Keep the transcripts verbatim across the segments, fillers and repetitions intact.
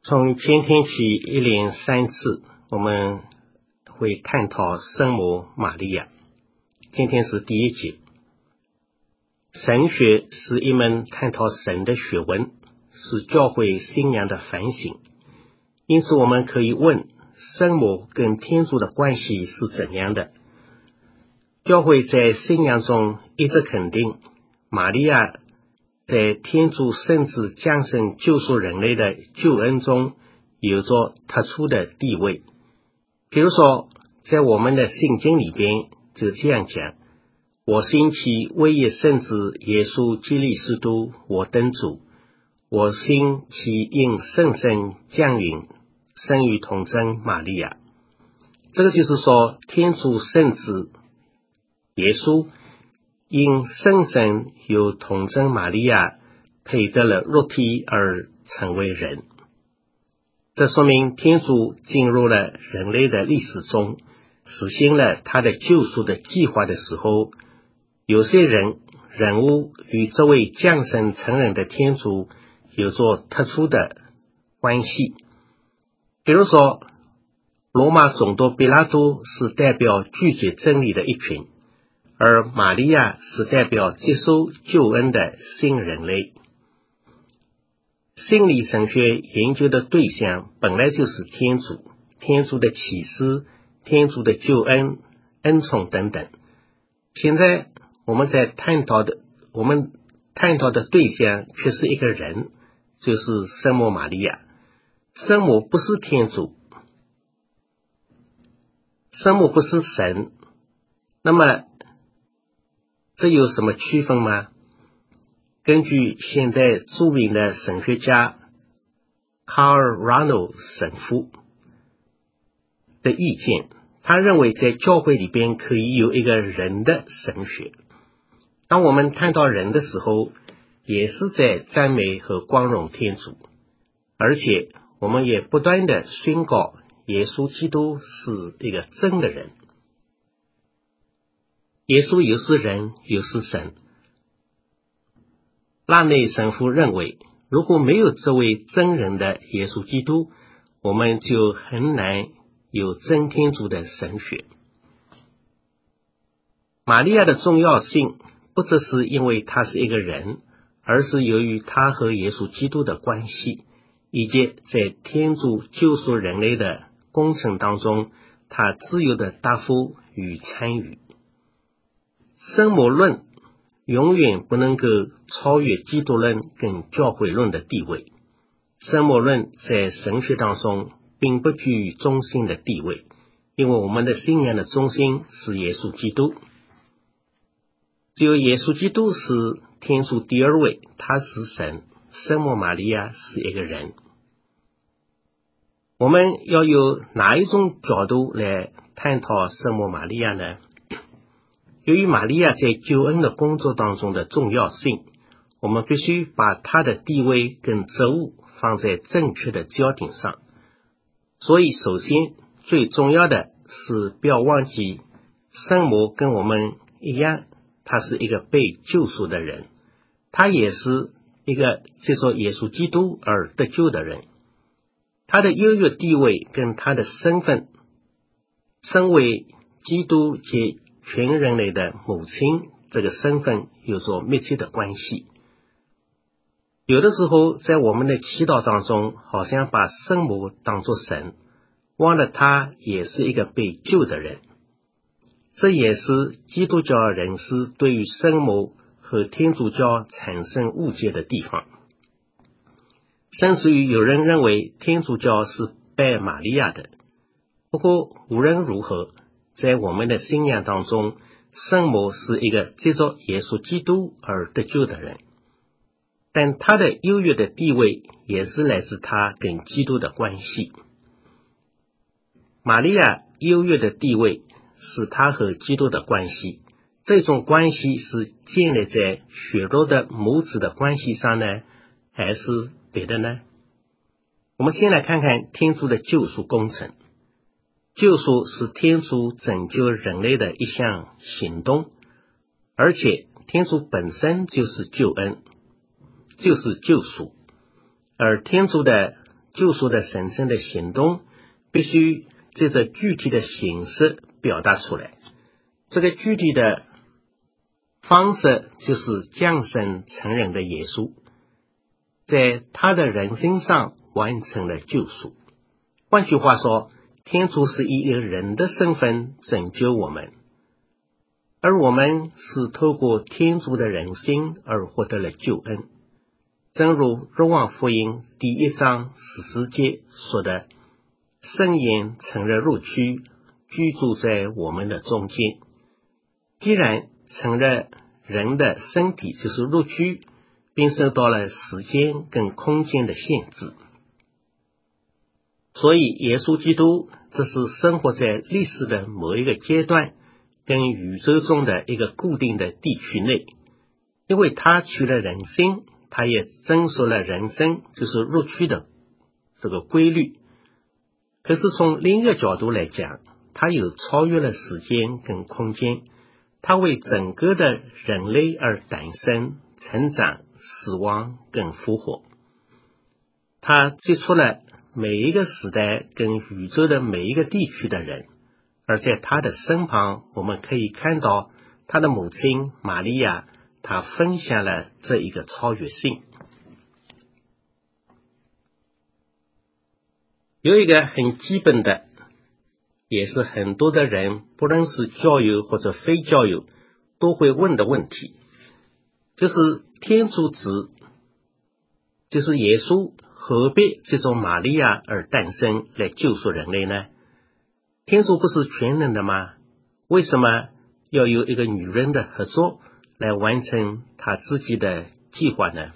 从今天起一连三次，我们会探讨圣母玛利亚。今天是第一节。神学是一门探讨神的学问，是教会信仰的反省。因此我们可以问，圣母跟天主的关系是怎样的？教会在信仰中一直肯定玛利亚在天主圣子降生救赎人类的救恩中有着特殊的地位。比如说，在我们的圣经里边就这样讲：我信其唯一圣子耶稣基督督我等主，我信其因圣神降临生于童贞玛利亚。这个就是说，天主圣子耶稣因圣神由童贞玛利亚配得了肉体而成为人。这说明天主进入了人类的历史中，实现了他的救赎的计划的时候，有些人人物与这位降生成人的天主有着特殊的关系。比如说，罗马总督比拉多是代表拒绝真理的一群，而玛利亚是代表接受救恩的新人类。心理神学研究的对象本来就是天主，天主的启示，天主的救恩、恩宠等等。现在我们在探讨的，我们探讨的对象却是一个人，就是圣母玛利亚。圣母不是天主，圣母不是神，那么这有什么区分吗？根据现代著名的神学家卡尔·拉诺神父的意见，他认为在教会里边可以有一个人的神学。当我们谈到人的时候，也是在赞美和光荣天主，而且我们也不断的宣告耶稣基督是一个真的人。耶稣又是人又是神。拉内神父认为，如果没有这位真人的耶稣基督，我们就很难有真天主的神学。玛利亚的重要性不只是因为他是一个人，而是由于他和耶稣基督的关系，以及在天主救赎人类的工程当中他自由的答复与参与。圣母论永远不能够超越基督论跟教会论的地位。圣母论在神学当中并不居于中心的地位，因为我们的信仰的中心是耶稣基督。只有耶稣基督是天主第二位，他是神，圣母玛利亚是一个人。我们要有哪一种角度来探讨圣母玛利亚呢？由于玛利亚在救恩的工作当中的重要性，我们必须把她的地位跟责务放在正确的焦点上。所以首先最重要的是不要忘记，圣母跟我们一样，她是一个被救赎的人，她也是一个接受耶稣基督而得救的人。她的优越地位跟她的身份，身为基督及全人类的母亲这个身份有着密切的关系。有的时候在我们的祈祷当中，好像把圣母当作神，忘了她也是一个被救的人。这也是基督教人士对于圣母和天主教产生误解的地方。甚至于有人认为天主教是拜玛利亚的。不过无论如何，在我们的信仰当中，圣母是一个接受耶稣基督而得救的人，但他的优越的地位也是来自他跟基督的关系。玛利亚优越的地位是他和基督的关系，这种关系是建立在血肉的母子的关系上呢，还是别的呢？我们先来看看天主的救赎工程。救赎是天主拯救人类的一项行动，而且天主本身就是救恩，就是救赎。而天主的救赎的神圣的行动必须借着具体的形式表达出来。这个具体的方式就是降生成人的耶稣，在他的人身上完成了救赎。换句话说，天主是以一个人的身份拯救我们，而我们是透过天主的人性而获得了救恩。正如若望福音第一章十四节说的，圣言成了肉躯，居住在我们的中间。既然成了人的身体就是肉躯，并受到了时间跟空间的限制，所以耶稣基督这是生活在历史的某一个阶段跟宇宙中的一个固定的地区内，因为他取了人性，他也遵守了人生就是肉躯的这个规律。可是从另一个角度来讲，他有超越了时间跟空间，他为整个的人类而诞生、成长、死亡跟复活。他接触了每一个时代跟宇宙的每一个地区的人，而在他的身旁，我们可以看到他的母亲玛利亚，她分享了这一个超越性。有一个很基本的，也是很多的人不论是教友或者非教友都会问的问题，就是天主子就是耶稣何必借助玛利亚而诞生来救赎人类呢？天主不是全能的吗？为什么要有一个女人的合作来完成他自己的计划呢？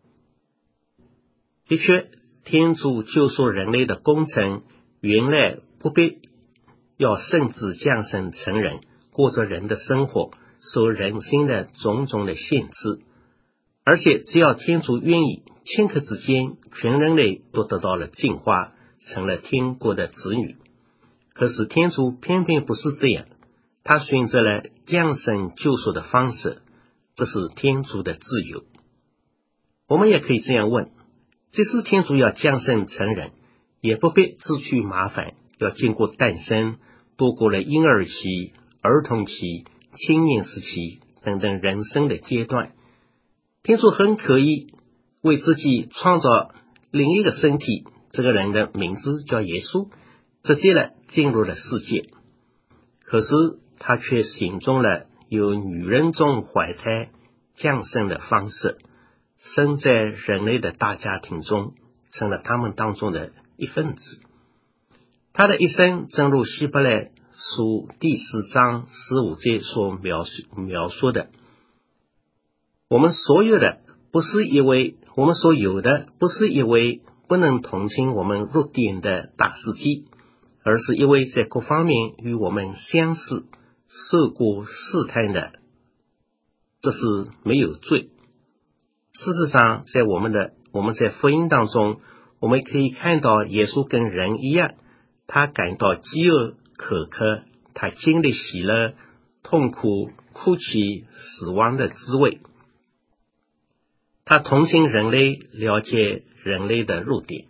的确，天主救赎人类的工程原来不必要圣子降生成人，过着人的生活，受人心的种种的限制，而且只要天主愿意，顷刻之间全人类都得到了净化，成了天国的子女。可是天主偏偏不是这样，他选择了降生救赎的方式，这是天主的自由。我们也可以这样问，即使天主要降生成人，也不必自取麻烦，要经过诞生，度过了婴儿期、儿童期、青年时期等等人生的阶段。天主很可以为自己创造另一个身体，这个人的名字叫耶稣，直接了进入了世界。可是他却选中了由女人中怀胎降生的方式，生在人类的大家庭中，成了他们当中的一份子。他的一生正如希伯来书第四章十五节所描述描述的，我们所有的不是因为我们所有的不是因为不能同情我们弱点的大司机，而是因为在各方面与我们相似，受过试探的，这是没有罪。事实上，在我们的我们在福音当中，我们可以看到耶稣跟人一样，他感到饥饿渴渴，他经历喜乐、痛苦、哭泣、死亡的滋味。他同情人类，了解人类的弱点。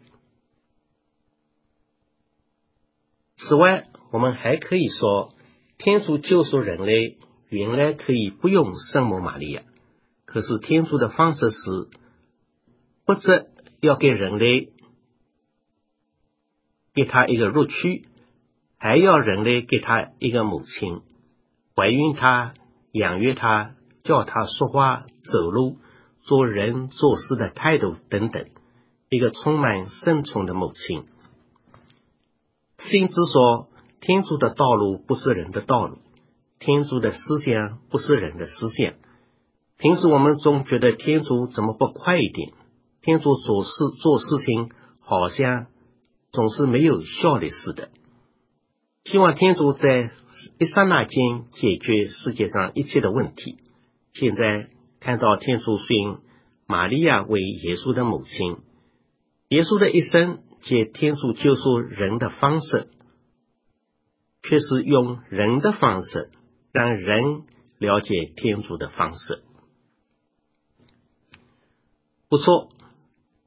此外，我们还可以说，天主救赎人类原来可以不用圣母玛利亚，可是天主的方式是不只要给人类给他一个肉躯，还要人类给他一个母亲，怀孕他、养育他、教他说话、走路、做人做事的态度等等，一个充满圣宠的母亲。先知说，天主的道路不是人的道路，天主的思想不是人的思想。平时我们总觉得天主怎么不快一点，天主做事做事情好像总是没有效率似的。希望天主在一刹那间解决世界上一切的问题。现在看到天主选玛利亚为耶稣的母亲，耶稣的一生借天主救赎人的方式，却是用人的方式让人了解天主的方式。不错，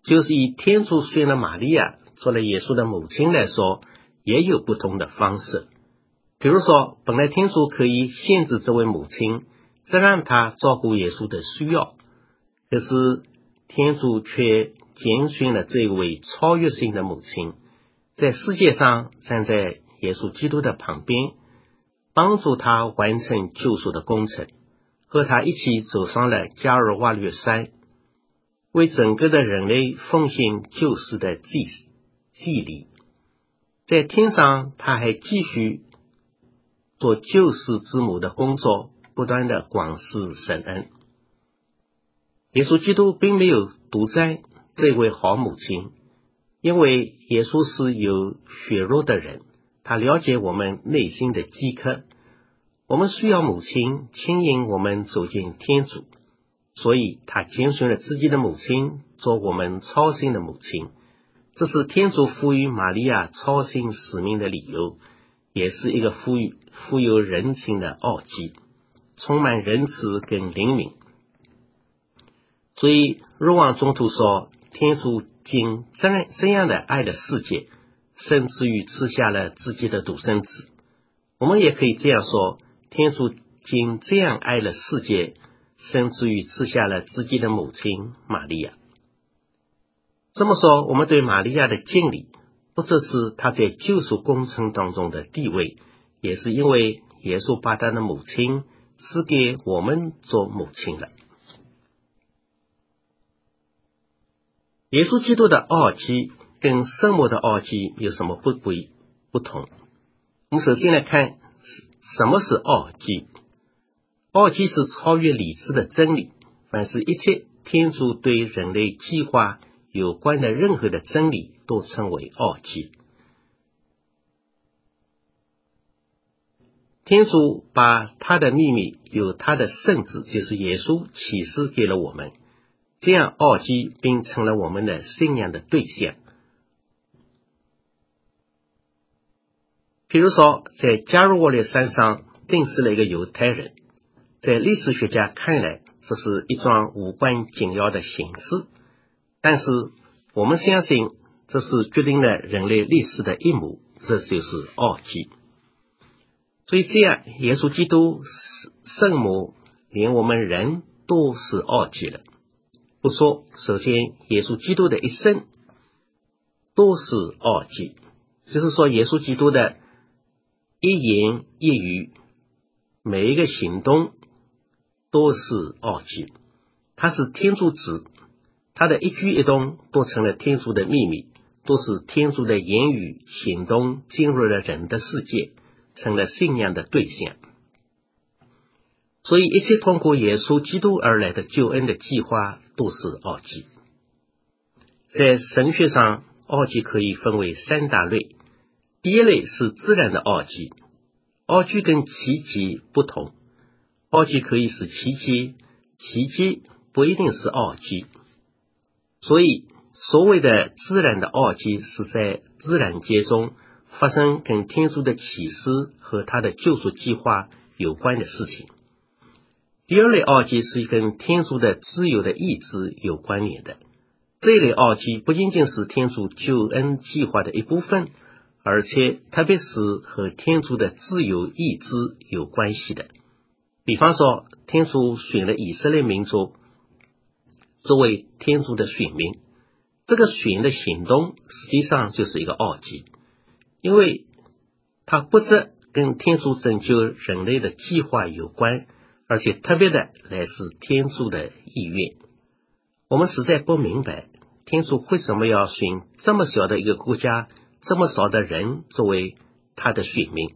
就是以天主选了玛利亚做了耶稣的母亲来说，也有不同的方式。比如说，本来天主可以限制这位母亲，只让她照顾耶稣的需要，可是天主却拣选了这位超越性的母亲，在世界上站在耶稣基督的旁边，帮助他完成救赎的工程，和他一起走上了加尔瓦略山，为整个的人类奉献救世的祭祭礼。在天上，他还继续做救世之母的工作，不断的广施神恩。耶稣基督并没有独占这位好母亲，因为耶稣是有血肉的人，他了解我们内心的饥渴，我们需要母亲牵引我们走进天主，所以他拣选了自己的母亲做我们操心的母亲。这是天主赋予玛利亚操心使命的理由，也是一个富裕富有人情的奥迹，充满仁慈跟灵敏。所以若望宗徒说，天主竟这样的爱了世界，甚至于赐下了自己的独生子。我们也可以这样说，天主竟这样爱了世界，甚至于赐下了自己的母亲玛利亚。这么说，我们对玛利亚的敬礼，不只是她在救赎工程当中的地位，也是因为耶稣把他的母亲赐给我们做母亲了。耶稣基督的奥迹跟圣母的奥迹有什么不不不同？我们首先来看什么是奥迹。奥迹是超越理智的真理，凡是一切天主对人类计划有关的任何的真理都称为奥迹。天主把他的秘密由他的圣子，就是耶稣启示给了我们，这样奥迹并成了我们的信仰的对象。比如说，在加尔瓦略山上钉死了一个犹太人，在历史学家看来，这是一桩无关紧要的形式，但是我们相信这是决定了人类历史的一幕，这就是奥迹。所以这样，耶稣基督、圣母连我们人都是奥迹了。不说，首先耶稣基督的一生都是奥迹，就是说耶稣基督的一言一语，每一个行动都是奥迹。他是天主子，他的一举一动都成了天主的秘密，都是天主的言语行动进入了人的世界，成了信仰的对象。所以一切通过耶稣基督而来的救恩的计划都是奥迹。在神学上，奥迹可以分为三大类。第一类是自然的奥迹，奥迹跟奇迹不同，奥迹可以是奇迹，奇迹不一定是奥迹。所以所谓的自然的奥迹是在自然界中发生跟天主的启示和他的救赎计划有关的事情。第二类奥迹是跟天主的自由的意志有关联的，这一类奥迹不仅仅是天主救恩计划的一部分，而且特别是和天主的自由意志有关系的。比方说，天主选了以色列民族作为天主的选民，这个选的行动实际上就是一个奥迹，因为它不只跟天主拯救人类的计划有关，而且特别的来自天主的意愿。我们实在不明白天主为什么要选这么小的一个国家，这么少的人作为他的选民。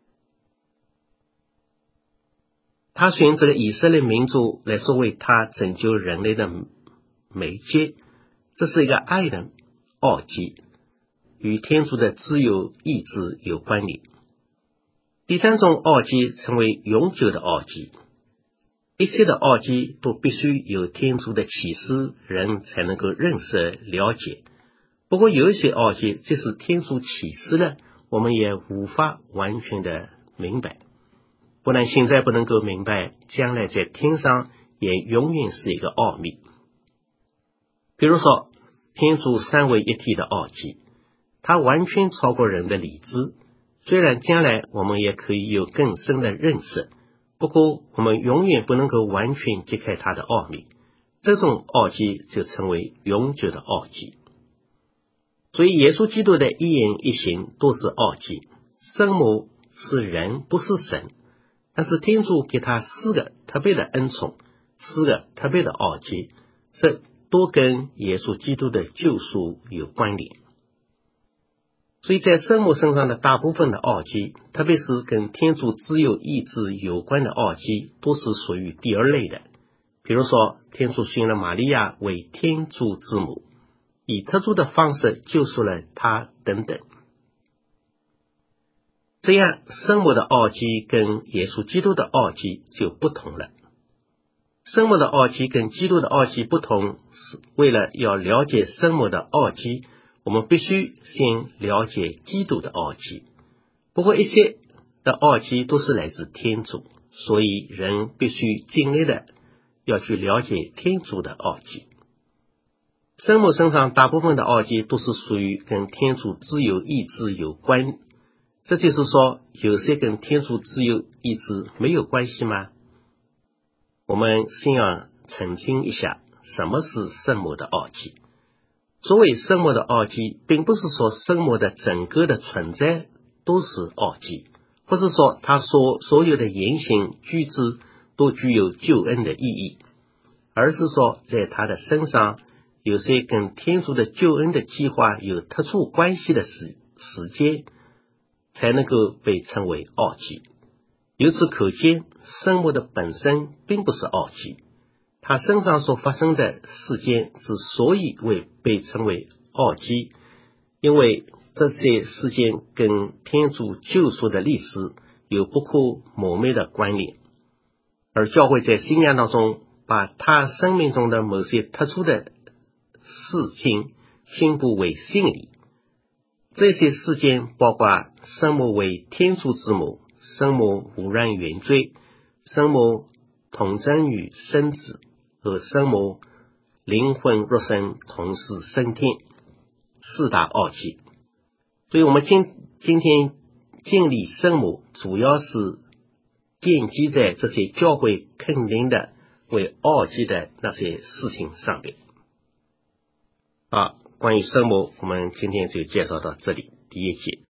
他选这个以色列民族来作为他拯救人类的媒介，这是一个爱的奥迹，与天主的自由意志有关联。第三种奥迹成为永久的奥迹，一切的奥迹都必须有天主的启示，人才能够认识了解。不过有一些奥迹即使天主启示了，我们也无法完全的明白，不然现在不能够明白，将来在天上也永远是一个奥秘。比如说， 天主三位一体的奥迹，它完全超过人的理智。虽然将来我们也可以有更深的认识，不过我们永远不能够完全揭开它的奥秘，这种奥迹就成为永久的奥迹。所以耶稣基督的一言一行都是奥迹。圣母是人，不是神，但是天主给他四个特别的恩宠，四个特别的奥迹，这都跟耶稣基督的救赎有关联。所以在圣母身上的大部分的奥迹，特别是跟天主自由意志有关的奥迹，都是属于第二类的。比如说，天主选了玛利亚为天主之母，以特殊的方式救赎了她等等。这样，圣母的奥迹跟耶稣基督的奥迹就不同了。圣母的奥迹跟基督的奥迹不同，是为了要了解圣母的奥迹，我们必须先了解基督的奥迹。不过一切的奥迹都是来自天主，所以人必须尽力的要去了解天主的奥迹。圣母身上大部分的奥迹都是属于跟天主自由意志有关，这就是说有些跟天主自由意志没有关系吗？我们先要澄清一下，什么是圣母的奥迹。所谓圣母的奥迹，并不是说圣母的整个的存在都是奥迹，不是说她所所有的言行举止都具有救恩的意义，而是说在她的身上有些跟天主的救恩的计划有特殊关系的时时间，才能够被称为奥迹。由此可见，圣母的本身并不是奥迹，她身上所发生的事件之所以为被称为奥迹，因为这些事件跟天主救赎的历史有不可磨灭的关联，而教会在信仰当中把他生命中的某些特殊的事情宣布为信理。这些事件包括圣母为天主之母，圣母无染原罪，圣母童真与生子，和圣母灵魂肉身同时升天，四大奥迹。所以我们今今天敬礼圣母，主要是奠基在这些教会肯定的为奥迹的那些事情上面。好，关于圣母，我们今天就介绍到这里，第一节。